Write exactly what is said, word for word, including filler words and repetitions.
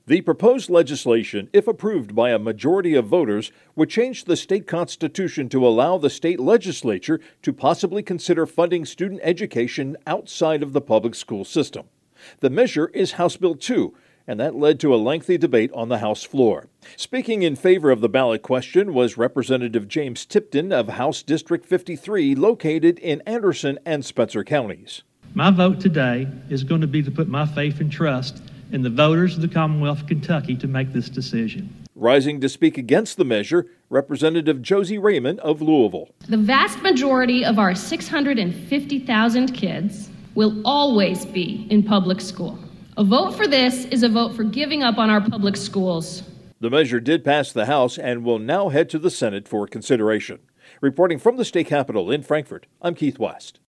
The proposed legislation, if approved by a majority of voters, would change the state constitution to allow the state legislature to possibly consider funding student education outside of the public school system. The measure is House Bill two, and that led to a lengthy debate on the House floor. Speaking in favor of the ballot question was Representative James Tipton of House District fifty-three, located in Anderson and Spencer counties. My vote today is going to be to put my faith and trust in the voters of the Commonwealth of Kentucky to make this decision. Rising to speak against the measure, Representative Josie Raymond of Louisville. The vast majority of our six hundred fifty thousand kids will always be in public school. A vote for this is a vote for giving up on our public schools. The measure did pass the House and will now head to the Senate for consideration. Reporting from the state capitol in Frankfort, I'm Keith West.